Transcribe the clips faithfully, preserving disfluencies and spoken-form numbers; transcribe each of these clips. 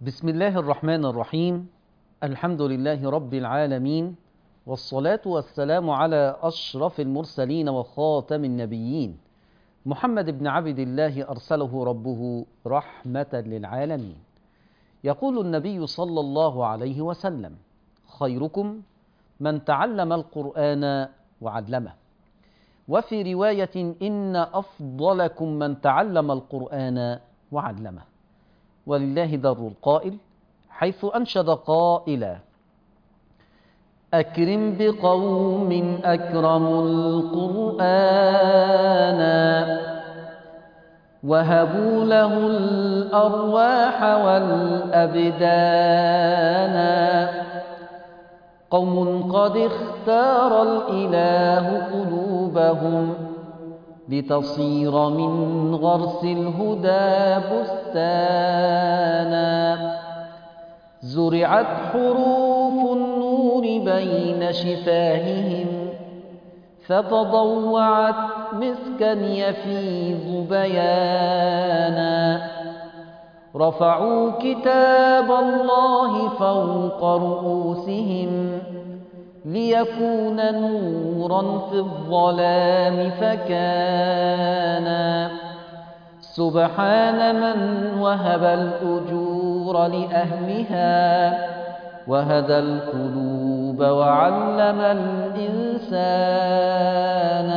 بسم الله الرحمن الرحيم. الحمد لله رب العالمين، والصلاة والسلام على أشرف المرسلين وخاتم النبيين، محمد بن عبد الله أرسله ربه رحمة للعالمين. يقول النبي صلى الله عليه وسلم: خيركم من تعلم القرآن وعلمه. وفي رواية: إن أفضلكم من تعلم القرآن وعلمه. ولله در القائل حيث أنشد قائلا: أكرم بقوم أكرموا القرآن وهبوا له الأرواح والأبدان، قوم قد اختار الإله قلوبهم لتصير من غرس الهدى بستانا، زرعت حروف النور بين شفاههم فتضوعت مسكا يفيض بيانا، رفعوا كتاب الله فوق رؤوسهم ليكون نورا في الظلام فكان، سبحان من وهب الأجور لأهلها وهدى القلوب وعلم الإنسان.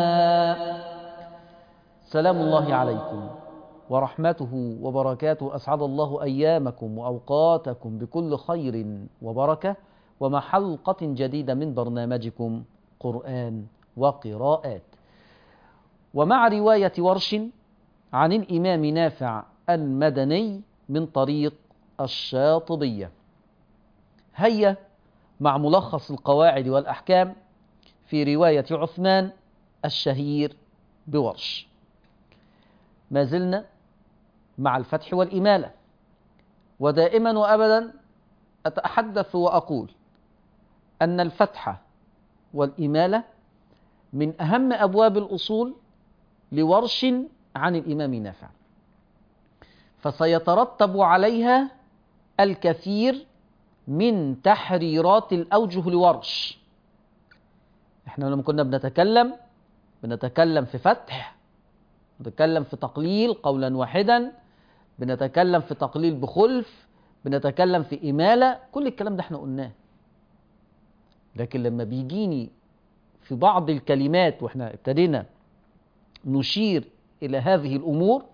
سلام الله عليكم ورحمته وبركاته، أسعد الله أيامكم وأوقاتكم بكل خير وبركة، ومع حلقة جديدة من برنامجكم قرآن وقراءات، ومع رواية ورش عن الإمام نافع المدني من طريق الشاطبية. هيا مع ملخص القواعد والأحكام في رواية عثمان الشهير بورش. ما زلنا مع الفتح والإمالة، ودائما وأبدا أتحدث وأقول أن الفتح والإمالة من أهم أبواب الأصول لورش عن الإمام نافع، فسيترتب عليها الكثير من تحريرات الأوجه لورش. احنا لما كنا بنتكلم بنتكلم في فتح، بنتكلم في تقليل قولا واحدا، بنتكلم في تقليل بخلف، بنتكلم في إمالة، كل الكلام ده احنا قلناه. لكن لما بيجيني في بعض الكلمات واحنا ابتدينا نشير إلى هذه الأمور،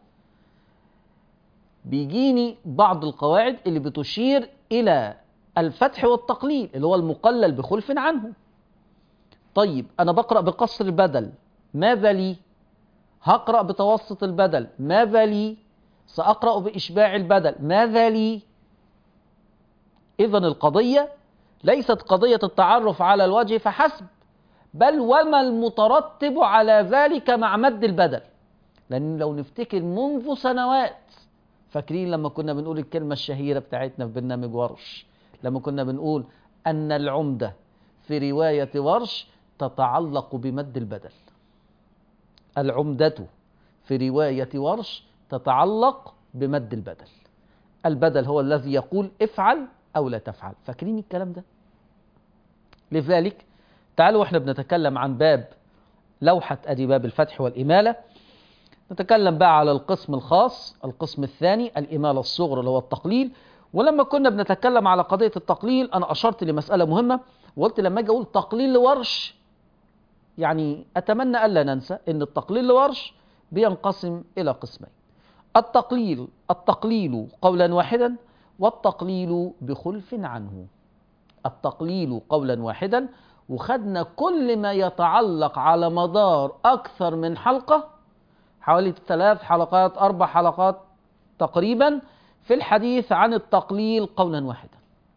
بيجيني بعض القواعد اللي بتشير إلى الفتح والتقليل اللي هو المقلل بخلف عنه. طيب أنا بقرأ بقصر البدل، ماذا لي؟ هقرأ بتوسط البدل، ماذا لي؟ سأقرأ بإشباع البدل، ماذا لي؟ إذن القضية ليست قضية التعرف على الوجه فحسب، بل وما المترتب على ذلك مع مد البدل. لأن لو نفتكر منذ سنوات، فاكرين لما كنا بنقول الكلمة الشهيرة بتاعتنا في برنامج ورش، لما كنا بنقول أن العمدة في رواية ورش تتعلق بمد البدل. العمدة في رواية ورش تتعلق بمد البدل. البدل هو الذي يقول افعل أو لا تفعل. فاكرين الكلام ده؟ لذلك تعالوا واحنا بنتكلم عن باب لوحة أدي باب الفتح والإمالة، نتكلم بقى على القسم الخاص، القسم الثاني الإمالة الصغرى اللي هو التقليل. ولما كنا بنتكلم على قضية التقليل أنا أشرت لمسألة مهمة، وقلت لما أجي أقول تقليل لورش، يعني أتمنى ألا ننسى أن التقليل لورش بينقسم إلى قسمين: التقليل التقليل قولا واحدا، والتقليل بخلف عنه. التقليل قولا واحدا، وخدنا كل ما يتعلق على مدار أكثر من حلقة، حوالي ثلاث حلقات أربع حلقات تقريبا، في الحديث عن التقليل قولا واحدا.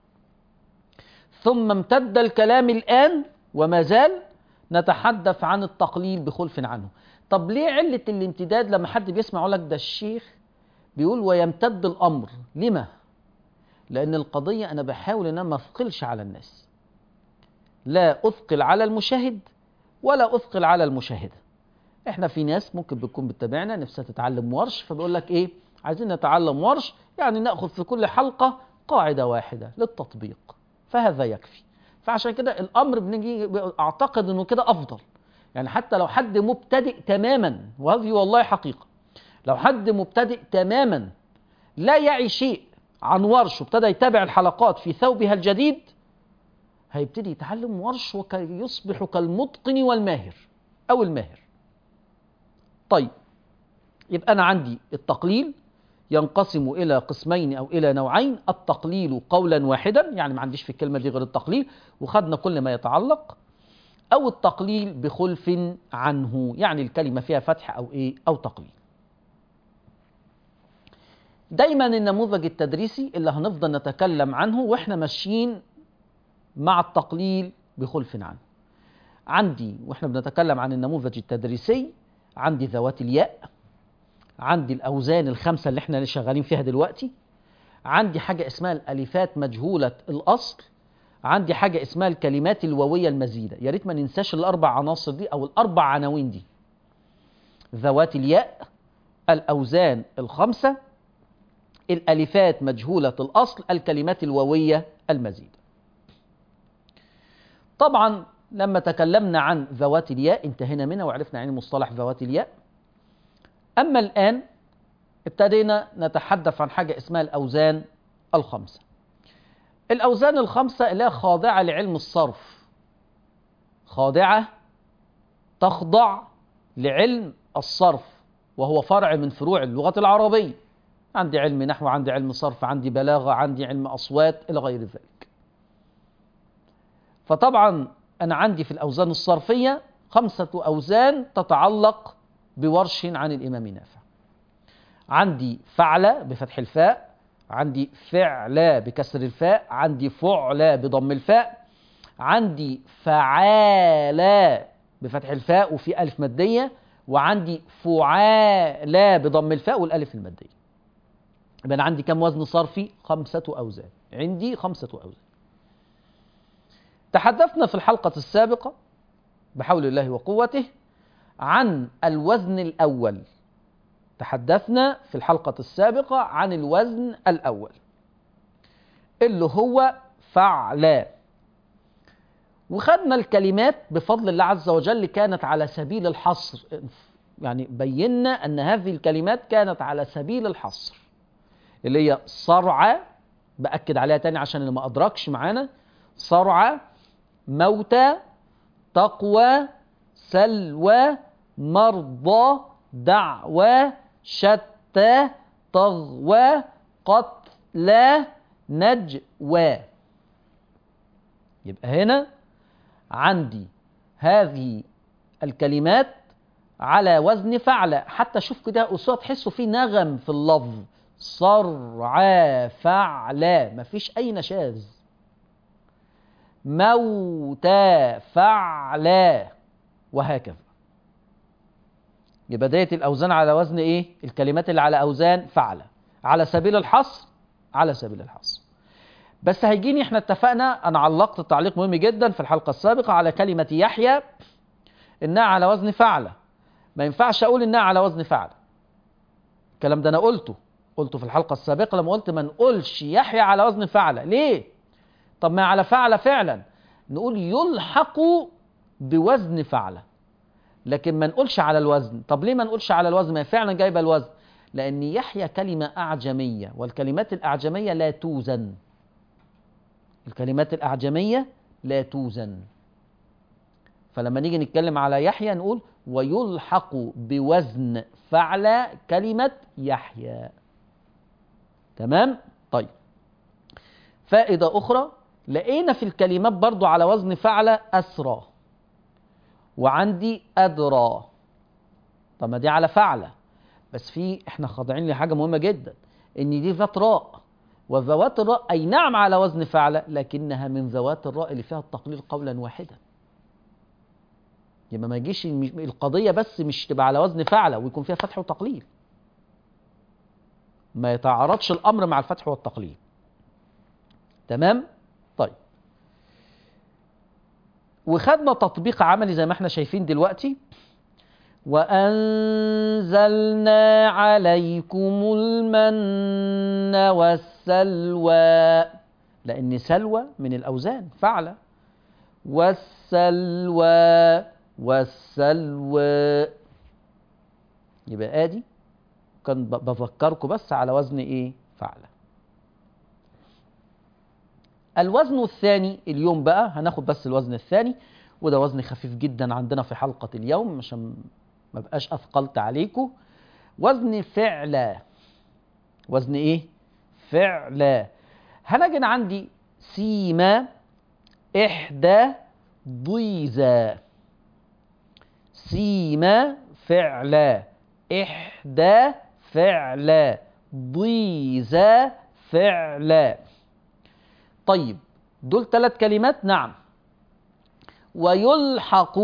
ثم امتد الكلام الآن وما زال نتحدث عن التقليل بخلف عنه. طب ليه علة الامتداد؟ لما حد بيسمع يقول لك ده الشيخ بيقول ويمتد الأمر، لما؟ لأن القضية أنا بحاول أن ما أثقلش على الناس، لا أثقل على المشاهد ولا أثقل على المشاهدة. احنا في ناس ممكن بتكون بتتابعنا نفسها تتعلم ورش، فبيقول لك ايه، عايزين نتعلم ورش، يعني ناخذ في كل حلقه قاعدة واحدة للتطبيق، فهذا يكفي. فعشان كده الأمر بنجي أعتقد أنه كده أفضل. يعني حتى لو حد مبتدئ تماما، وهذه والله حقيقة، لو حد مبتدئ تماما لا يعي شيء عن ورش وابتدى يتابع الحلقات في ثوبها الجديد، هيبتدي يتعلم ورش ويصبح كالمتقن والماهر أو الماهر. طيب، يبقى أنا عندي التقليل ينقسم إلى قسمين أو إلى نوعين: التقليل قولا واحدا، يعني ما عنديش في الكلمة دي غير التقليل وخدنا كل ما يتعلق، أو التقليل بخلف عنه، يعني الكلمة فيها فتح أو إيه أو تقليل. دايما النموذج التدريسي اللي هنفضل نتكلم عنه وإحنا ماشيين مع التقليل بخلف عنه. عندي وإحنا بنتكلم عن النموذج التدريسي، عندي ذوات الياء، عندي الأوزان الخمسة اللي احنا شغالين فيها دلوقتي، عندي حاجة اسمها الألفات مجهولة الأصل، عندي حاجة اسمها الكلمات الواوية المزيدة. يا ريت ما ننساش الأربع عناصر دي أو الأربع عناوين دي: ذوات الياء، الأوزان الخمسة، الألفات مجهولة الأصل، الكلمات الواوية المزيدة. طبعا لما تكلمنا عن ذوات الياء انتهينا منها وعرفنا يعني مصطلح ذوات الياء. أما الآن ابتدينا نتحدث عن حاجة اسمها الأوزان الخمسة. الأوزان الخمسة اللي هي خاضعة لعلم الصرف، خاضعة تخضع لعلم الصرف، وهو فرع من فروع اللغة العربية. عندي علم نحو، عندي علم صرف، عندي بلاغة، عندي علم أصوات إلى غير ذلك. فطبعا أنا عندي في الأوزان الصرفية خمسة أوزان تتعلق بورش عن الإمام نافع. عندي فعل بفتح الفاء، عندي فعل بكسر الفاء، عندي فعل بضم الفاء، عندي فعال بفتح الفاء وفي ألف مادية، وعندي فعال بضم الفاء والألف المادية. يبقى أنا عندي كم وزن صرفي؟ خمسة أوزان. عندي خمسة أوزان. تحدثنا في الحلقة السابقة بحول الله وقوته عن الوزن الأول. تحدثنا في الحلقة السابقة عن الوزن الأول اللي هو فعل، وخدنا الكلمات بفضل الله عز وجل كانت على سبيل الحصر. يعني بينا أن هذه الكلمات كانت على سبيل الحصر، اللي هي صرع، بأكد عليها تاني عشان اللي ما أدركش معانا: صرع، موتى، تقوى، سلوى، مرضى، دعوى، شتى، طغوى، قتلى، نجوى. يبقى هنا عندي هذه الكلمات على وزن فعل. حتى شوف كده أصوات تحسوا فيه نغم في اللفظ: صرع، فعل، مفيش أي نشاز. موتى، فعل، وهكذا. يبقى ديت الأوزان على وزن إيه؟ الكلمات اللي على أوزان فعل، على سبيل الحصر، على سبيل الحصر. بس هيجيني، احنا اتفقنا، أنا علقت تعليق مهم جدا في الحلقة السابقة على كلمة يحيى إنها على وزن فعل. ما ينفعش أقول إنها على وزن فعل. الكلام ده أنا قلته قلته في الحلقة السابقة لما قلت ما نقولش يحيى على وزن فعل. ليه؟ طب ما على فعل فعلا، نقول يلحق بوزن فعل، لكن ما نقولش على الوزن. طب ليه ما نقولش على الوزن؟ ما فعلا جايبه الوزن، لأن يحيى كلمة أعجمية، والكلمات الأعجمية لا توزن. الكلمات الأعجمية لا توزن. فلما نيجي نتكلم على يحيى نقول ويلحق بوزن فعل كلمة يحيى. تمام؟ طيب، فائدة أخرى، لقينا في الكلمات برضو على وزن فعل أسرى، وعندي أدرى. طب ما دي على فعل، بس في احنا خاضعين لحاجة مهمة جدا، ان دي ذات راء، وذوات الراء أي نعم على وزن فعل، لكنها من ذوات الراء اللي فيها التقليل قولا واحدا. يبقى ما يجيش القضية بس مش تبقى على وزن فعل ويكون فيها فتح وتقليل، ما يتعارضش الأمر مع الفتح والتقليل. تمام؟ طيب، وخدنا تطبيق عملي زي ما احنا شايفين دلوقتي. وأنزلنا عليكم المن والسلوى، لأن سلوى من الأوزان فعلة. والسلوى والسلوى، يبقى آدي كان بفكركم بس على وزن إيه؟ فعلة. الوزن الثاني اليوم بقى هناخد بس الوزن الثاني، وده وزن خفيف جدا عندنا في حلقة اليوم عشان ما بقاش أثقلت عليكم. وزن فعلة. وزن إيه؟ فعلة. هنجد عندي سيما، إحدى، ضيزة. سيما فعلة، إحدى فعلة، ضيزة فعلة. طيب دول ثلاث كلمات. نعم. ويلحق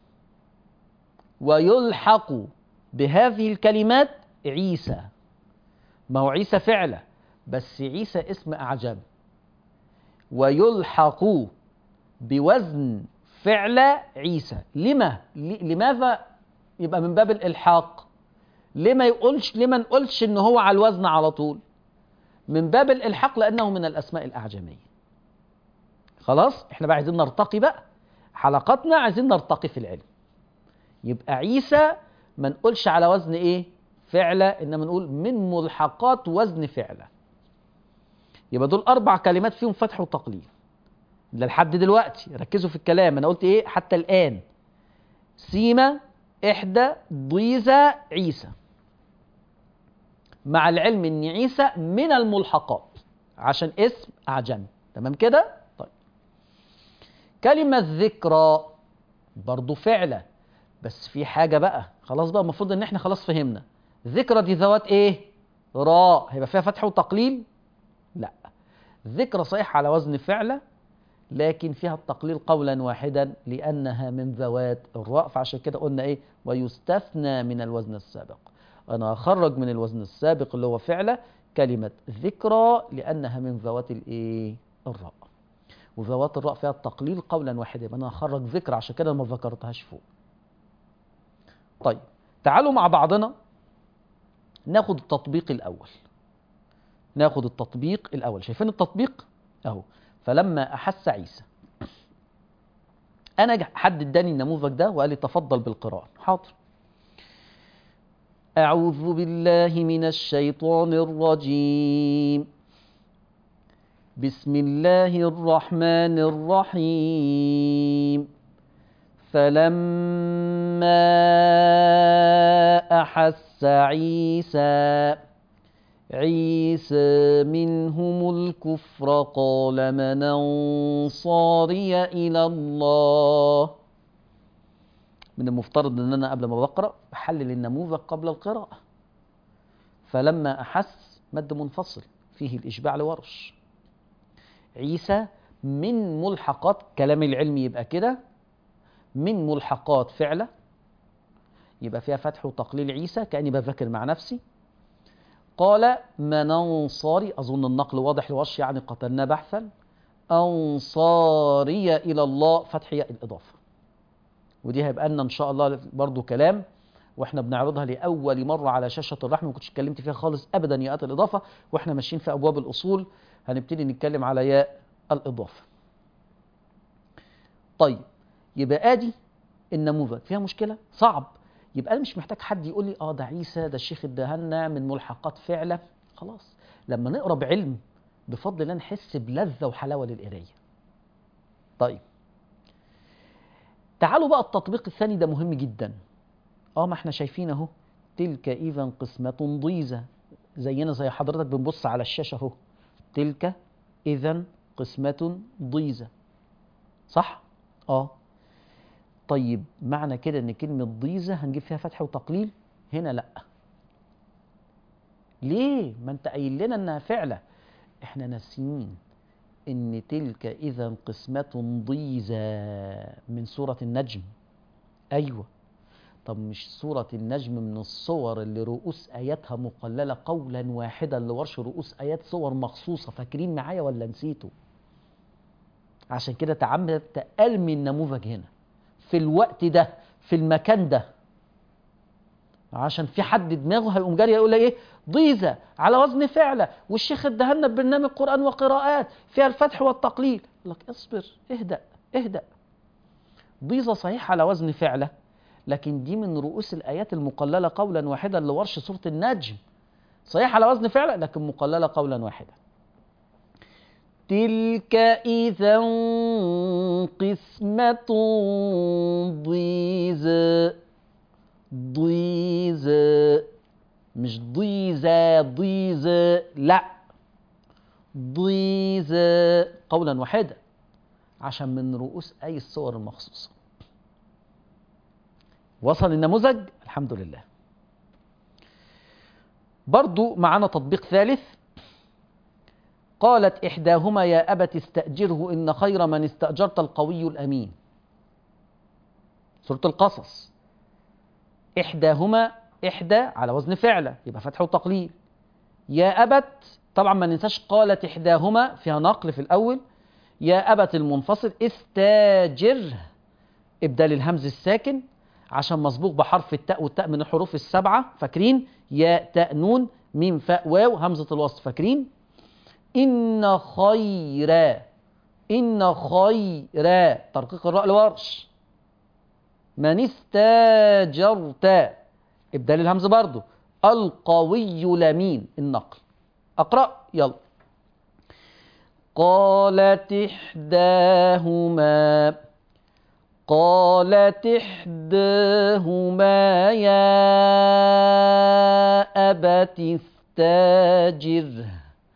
ويلحق بهذه الكلمات عيسى. ما هو عيسى فعلة بس عيسى اسم أعجمي. ويلحق بوزن فعلة عيسى. لما؟ لماذا يبقى من باب الإلحاق؟ لما يقولش لما نقولش إن هو على الوزن على طول؟ من باب الإلحاق لأنه من الأسماء الأعجمية. خلاص احنا بقى عايزين نرتقي بقى، حلقاتنا عايزين نرتقي في العلم. يبقى عيسى ما نقولش على وزن ايه؟ فعلة، انما نقول من ملحقات وزن فعلة. يبقى دول اربع كلمات فيهم فتح وتقليل ده لحد دلوقتي. ركزوا في الكلام، انا قلت ايه حتى الان؟ سيما، احدى، ضيزة، عيسى. مع العلم ان عيسى من الملحقات عشان اسم اعجمي. تمام كده؟ طيب كلمة ذكرى برضو فعلة، بس في حاجة بقى. خلاص بقى المفروض ان احنا خلاص فهمنا. ذكرى دي ذوات ايه؟ راء، هيبقى فيها فتح وتقليل؟ لا. ذكرى صحيح على وزن فعلة لكن فيها التقليل قولا واحدا لأنها من ذوات الراء، فعشان كده قلنا ايه؟ ويستثنى من الوزن السابق. انا اخرج من الوزن السابق اللي هو فعلة كلمة ذكرى لأنها من ذوات الايه؟ الراء. وذوات الراء فيها التقليل قولا واحدا، يبقى انا اخرج ذكرى عشان كده ما ذكرتهاش فوق. طيب تعالوا مع بعضنا ناخد التطبيق الأول. ناخد التطبيق الأول. شايفين التطبيق؟ أهو. فلما أحس عيسى، أنا حد اداني النموذج ده وقال لي تفضل بالقراءة. حاضر. أعوذ بالله من الشيطان الرجيم. بسم الله الرحمن الرحيم. فلما أحس عيسى عيسى منهم الكفر قال من أنصاري إلى الله. من المفترض أن أنا قبل ما بقرأ بحلل النموذج قبل القراءة. فلما أحس مد منفصل فيه الإشباع لورش. عيسى من ملحقات كلام العلم يبقى كده، من ملحقات فعلة يبقى فيها فتح وتقليل عيسى كأني بذاكر مع نفسي. قال من أنصاري، أظن النقل واضح لورش يعني قتلنا بحثا. أنصاري إلى الله فتح ياء الإضافة، ودي هيبقى لنا إن شاء الله برضو كلام واحنا بنعرضها لأول مرة على شاشة الرحمة. ما كنتش اتكلمت فيها خالص أبدا ياءات الإضافة، واحنا ماشيين في أبواب الأصول هنبتدي نتكلم على ياء الإضافة. طيب يبقى آدي النموذج. فيها مشكلة؟ صعب. يبقى أنا مش محتاج حد يقول لي اه ده عيسى ده الشيخ اداهلنا من ملحقات فعلة. خلاص لما نقرا بعلم بفضل الله نحس بلذة وحلاوة للقراية. طيب تعالوا بقى التطبيق الثاني ده مهم جدا. اه ما احنا شايفين اهو تلك اذا قسمة ضيزة، زينا زي حضرتك بنبص على الشاشة اهو. تلك اذا قسمة ضيزة، صح؟ اه. طيب معنى كده ان كلمة ضيزة هنجيب فيها فتح وتقليل؟ هنا لا. ليه؟ ما انت قايل لنا انها فعلة. احنا ناسيين ان تلك اذا قسمة ضيزة من سورة النجم. ايوه. طب مش سورة النجم من الصور اللي رؤوس اياتها مقللة قولا واحدا لورش رؤوس ايات صور مخصوصة؟ فاكرين معايا ولا نسيتوا؟ عشان كده تعمد تألمي النموذج هنا في الوقت ده في المكان ده. عشان في حد دماغه هيقوم جاري يقول لي ايه ضيزة على وزن فعلة، والشيخ ادهلنا ببرنامج قرآن وقراءات فيها الفتح والتقليل. يقول لك اصبر اهدأ اهدأ. ضيزة صحيح على وزن فعلة، لكن دي من رؤوس الآيات المقللة قولا واحدا لورش سورة النجم. صحيح على وزن فعلة لكن مقللة قولا واحدا. تلك إذا قسمة ضيزى. ضيزى مش ضيزى ضيزى، لا، ضيزى قولا واحدا عشان من رؤوس أي الصور المخصوصة. وصل النموذج؟ الحمد لله. برضو معنا تطبيق ثالث. قالت إحداهما يا أبت استأجره إن خير من استأجرت القوي الأمين. سورة القصص. إحداهما، إحدى على وزن فعلة يبقى فتح وتقليل. يا أبت طبعا ما ننساش قالت إحداهما فيها نقل في الأول. يا أبت المنفصل استاجره إبدال الهمز الساكن عشان مسبوق بحرف التاء، والتاء من الحروف السبعة فاكرين؟ ياء تاء نون ميم فاء واو همزة الوصل فاكرين؟ إن خير، إن خير ترقيق الراء لورش. من استاجرت إبدال الهمز برضو. القوي لمين النقل. أقرأ يلا. قالت إحداهما، قالت إحداهما يا أبت استاجره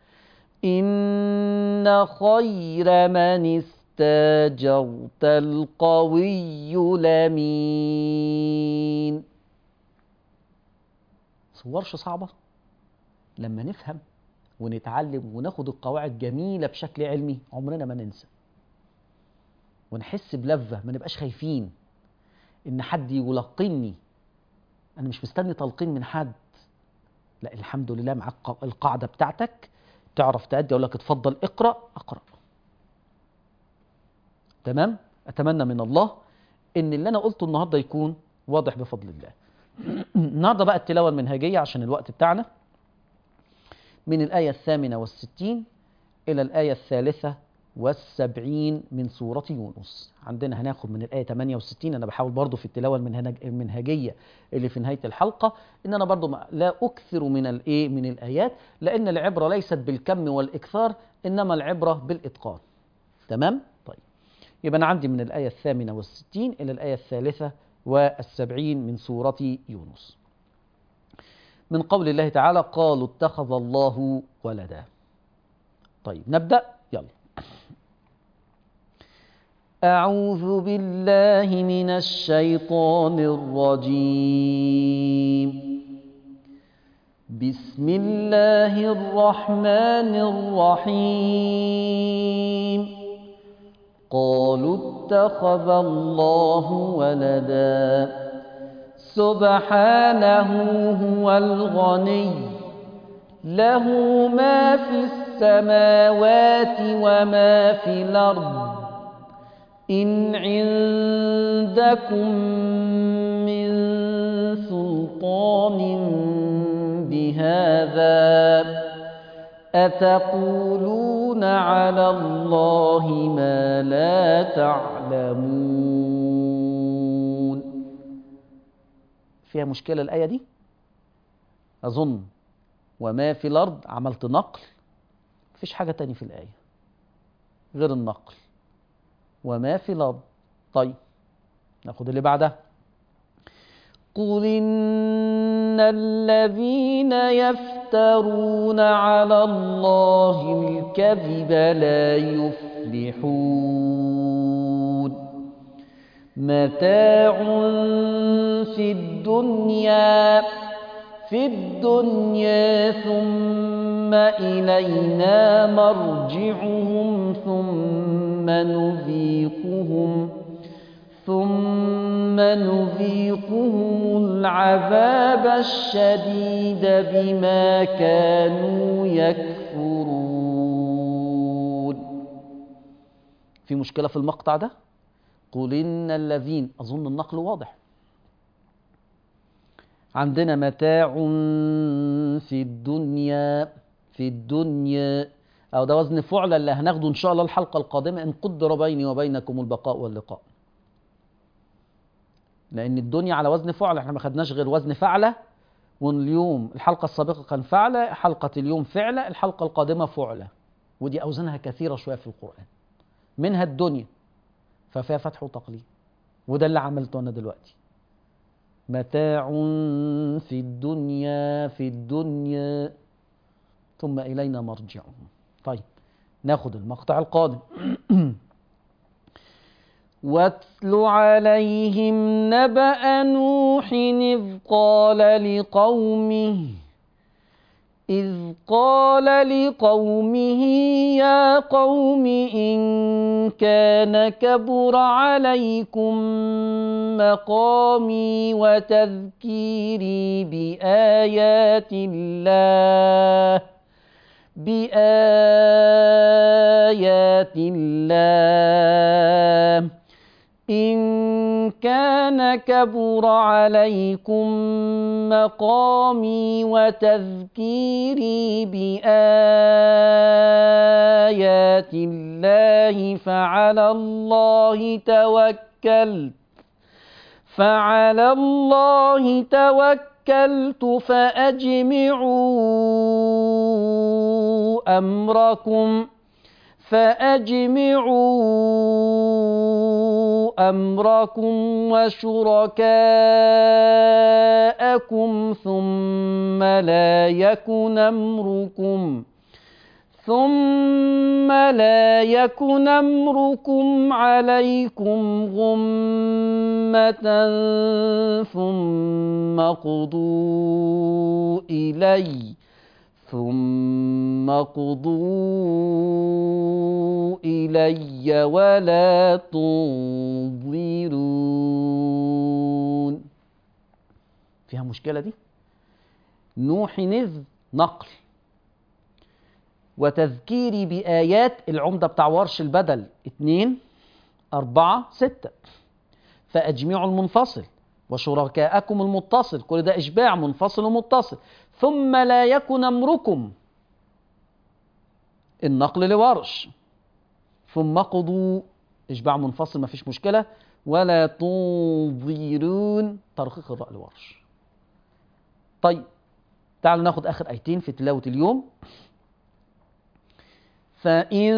إن خير من استاجرت القوي الأمين. صورش صعبة؟ لما نفهم ونتعلم وناخد القواعد جميلة بشكل علمي عمرنا ما ننسى، ونحس بلذة، ما نبقاش خايفين إن حد يلقني. أنا مش مستني تلقين من حد، لا الحمد لله معاك القاعدة بتاعتك تعرف تأدي. أقول لك اتفضل اقرأ، أقرأ. تمام؟ أتمنى من الله إن اللي أنا قلته النهاردة يكون واضح بفضل الله. النهاردة بقى التلاوة المنهجية عشان الوقت بتاعنا، من الآية الثامنة والستين إلى الآية الثالثة والسبعين من سورة يونس. عندنا هناخد من الآية ثمانية وستين. أنا بحاول برضو في التلاوة المنهجية اللي في نهاية الحلقة إن أنا برضو لا أكثر من الإيه من الآيات، لأن العبرة ليست بالكم والإكثار إنما العبرة بالإتقان. تمام؟ طيب يبقى أنا عندي من الآية الثامنة والستين إلى الآية الثالثة والسبعين من سورة يونس. من قول الله تعالى قالوا اتخذ الله ولدا. طيب نبدأ يلا. أعوذ بالله من الشيطان الرجيم. بسم الله الرحمن الرحيم. قالوا اتخذ الله ولدا سبحانه هو الغني له ما في السماوات وما في الأرض إن عندكم من سلطان بهذا أتقولون على الله ما لا تعلمون. فيها مشكلة الآية دي؟ أظن وما في الأرض عملت نقل، مفيش حاجة تاني في الآية غير النقل وما في الأرض. طيب ناخد اللي بعدها. قل إن الذين يفترون على الله الكذب لا يفلحون متاع في الدنيا في الدنيا ثم إلينا مرجعهم ثم نذيقهم ثم نذيقهم العذاب الشديد بما كانوا يكفرون. في مشكلة في المقطع ده؟ قل إن الذين، أظن النقل واضح. عندنا متاع في الدنيا، في الدنيا، أو ده وزن فعل اللي هناخده إن شاء الله الحلقة القادمة إن قدر بيني وبينكم البقاء واللقاء. لأن الدنيا على وزن فعل، احنا ما خدناش غير وزن فعلة، واليوم الحلقة السابقة كان فعلة، حلقة اليوم فعلة، الحلقة القادمة فعلة، ودي أوزانها كثيرة شوية في القرآن، منها الدنيا ففيها فتح وتقليل، وده اللي عملته أنا دلوقتي. متاع في الدنيا، في الدنيا ثم إلينا مرجعهم. طيب ناخد المقطع القادم. واتل عليهم نبأ نوح إذ قال لقومه إذ قال لقومه يا قوم إن كان كبر عليكم مقامي وتذكيري بآيات الله بآيات الله إن كان كبر عليكم مقامي وتذكيري بآيات الله فعلى الله توكلت فعلى الله توكلت فأجمعوا أمركم فأجمعوا أمركم وشركاءكم ثم لا يكن أمركم ثم لا يكن أمركم عليكم غمة ثم قضوا إلي ثم قضوا إلي ولا تنظرون. فيها مشكلة دي؟ نوح إذ نقل، وتذكيري بآيات العمدة بتاع ورش البدل اتنين أربعة ستة، فأجمعوا المنفصل وشركاءكم المتصل، كل ده إشباع منفصل ومتصل. ثم لا يكن أمركم النقل لورش، ثم قضوا إشباع منفصل ما فيش مشكلة، ولا تنظرون ترقيق الراء لورش. طيب تعالوا ناخد آخر آيتين في تلاوة اليوم. فإن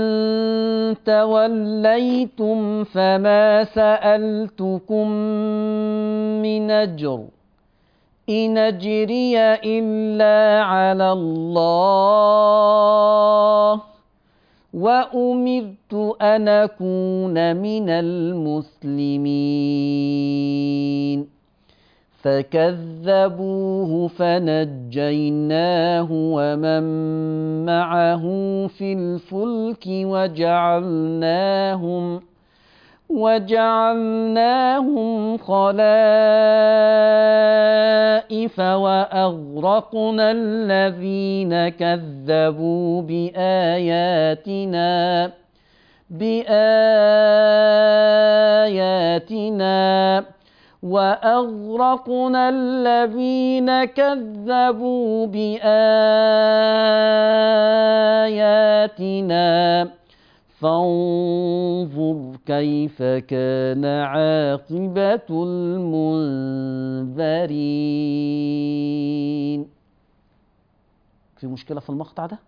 توليتم فما سألتكم من أجر إن أجري إلا على الله وأمرت أن أكون من المسلمين فكذبوه فنجيناه ومن معه في الفلك وجعلناهم وجعلناهم خلائف وأغرقنا الذين كذبوا بآياتنا بآياتنا وأغرقنا الذين كذبوا بآياتنا فانظر كيف كان عاقبة المنذرين. في مشكلة في المقطع ده؟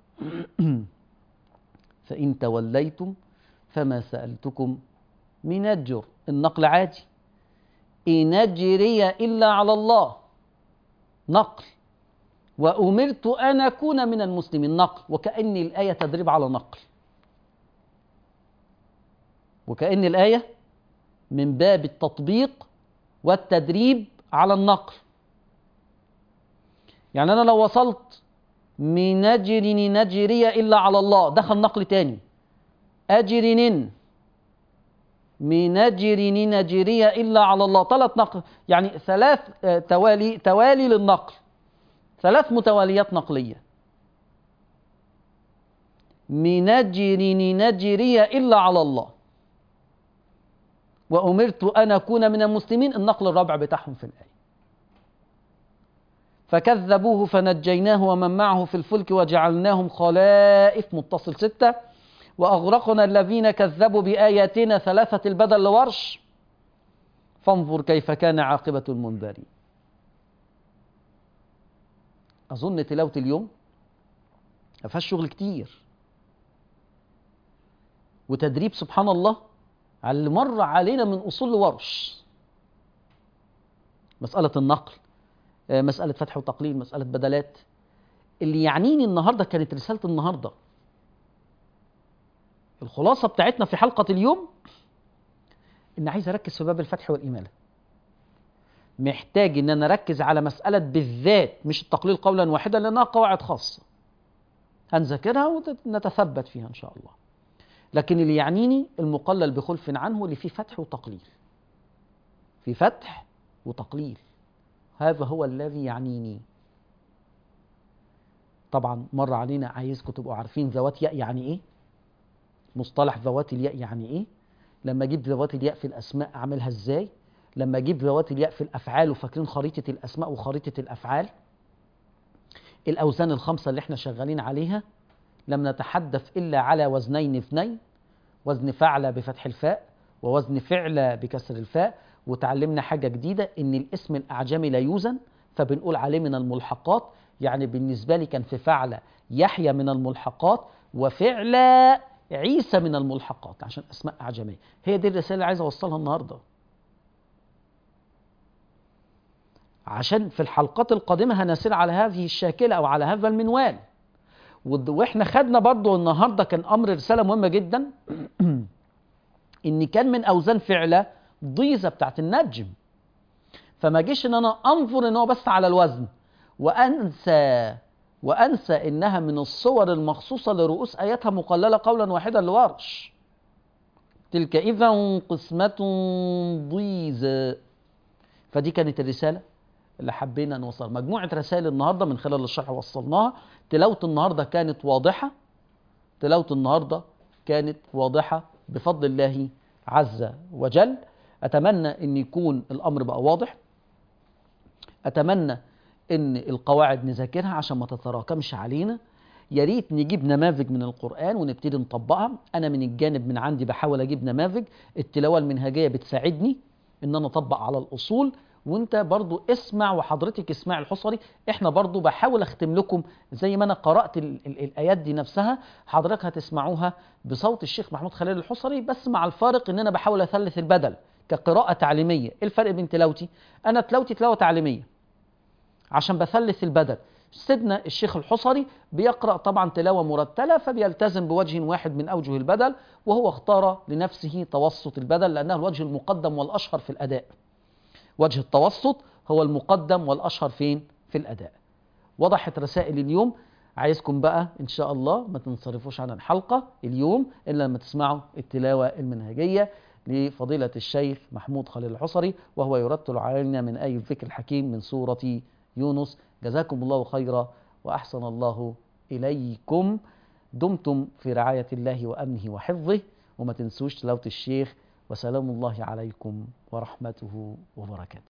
فإن توليتم فما سألتكم من أجر، النقل عادي، إن أجري إلا على الله نقل، وأمرت أن أكون من المسلمين نقل، وكأن الآية تدريب على نقل، وكأن الآية من باب التطبيق والتدريب على النقل. يعني أنا لو وصلت من أجرني نجري إلا على الله دخل نقل تاني، أجرنن من أجرني نجري إلا على الله، ثلاث نقل، يعني ثلاث توالي توالي للنقل، ثلاث متواليات نقلية. من أجرني نجري إلا على الله وأمرت أن أكون من المسلمين، النقل الرابع بتاعهم في الآية. فكذبوه فنجيناه ومن معه في الفلك وجعلناهم خلائف، متصل ستة. وأغرقنا الذين كذبوا بآياتنا، ثلاثة البدل لورش، فانظر كيف كان عاقبة المنذرين. أظن تلاوة اليوم ما فيهاش شغل كتير، وتدريب سبحان الله على اللي مر علينا من أصول لورش، مسألة النقل، مسألة فتح وتقليل، مسألة بدلات. اللي يعنيني النهاردة كانت رسالة النهاردة، الخلاصة بتاعتنا في حلقة اليوم إن عايز أركز في باب الفتح والإمالة. محتاج إن أنا أركز على مسألة بالذات، مش التقليل قولا واحدا لأنها قواعد خاصة هنذاكرها ونتثبت فيها إن شاء الله. لكن اللي يعنيني المقلل بخلف عنه اللي فيه فتح وتقليل، في فتح وتقليل، هذا هو الذي يعنيني. طبعا مر علينا، عايزكم تبقوا عارفين ذوات ياء يعني ايه، مصطلح ذوات الياء يعني ايه، لما اجيب ذوات الياء في الاسماء اعملها ازاي، لما اجيب ذوات الياء في الافعال، وفاكرين خريطة الاسماء وخريطة الافعال، الاوزان الخمسة اللي احنا شغالين عليها، لم نتحدث الا على وزنين اثنين، وزن فعل بفتح الفاء ووزن فعل بكسر الفاء. وتعلمنا حاجة جديدة، ان الاسم الاعجمي لا يوزن، فبنقول عليه من الملحقات. يعني بالنسبة لي كان في فعل يحيى من الملحقات، وفعل عيسى من الملحقات، عشان اسماء اعجمية. هي دي الرسالة اللي عايز اوصلها النهاردة، عشان في الحلقات القادمة هنسير على هذه الشاكلة او على هذا المنوال. واحنا خدنا برضو النهاردة كان امر رسالة مهمة جدا ان كان من اوزان فعلة ضيزة بتاعت النجم، فما جيش ان انا انظر ان هو بس على الوزن وانسى وانسى انها من الصور المخصوصة لرؤوس اياتها مقللة قولا واحدا لورش. تلك اذا قسمة ضيزى. فدي كانت الرسالة اللي حبينا نوصل، مجموعة رسائل النهاردة من خلال الشرح وصلناها. تلاوة النهاردة كانت واضحة، تلاوة النهاردة كانت واضحة بفضل الله عز وجل. أتمنى أن يكون الأمر بقى واضح، أتمنى أن القواعد نذاكرها عشان ما تتراكمش علينا. يا ريت نجيب نماذج من القرآن ونبتدي نطبقها. أنا من الجانب من عندي بحاول أجيب نماذج، التلاوة المنهجية بتساعدني أن أنا أطبق على الأصول، وانت برضو اسمع، وحضرتك اسمع الحصري. احنا برضو بحاول اختم لكم زي ما انا قرأت ال ال الايات دي نفسها، حضرتك هتسمعوها بصوت الشيخ محمود خليل الحصري، بس مع الفارق ان انا بحاول اثلث البدل كقراءة تعليمية. ايه الفرق بين تلاوتي؟ انا تلاوتي تلاوة تعليمية عشان بثلث البدل. سيدنا الشيخ الحصري بيقرأ طبعا تلاوة مرتلة، فبيلتزم بوجه واحد من اوجه البدل، وهو اختار لنفسه توسط البدل لانه الوجه المقدم والاشهر في الاداء. وجه التوسط هو المقدم والأشهر فين؟ في الأداء. وضحت رسائل اليوم. عايزكم بقى إن شاء الله ما تنصرفوش عن الحلقة اليوم إلا لما تسمعوا التلاوة المنهجية لفضيلة الشيخ محمود خليل الحصري، وهو يرتل علينا من آي الذكر الحكيم من سورة يونس. جزاكم الله خيرا وأحسن الله إليكم. دمتم في رعاية الله وأمنه وحفظه، وما تنسوش تلاوة الشيخ. وسلام الله عليكم ورحمته وبركاته.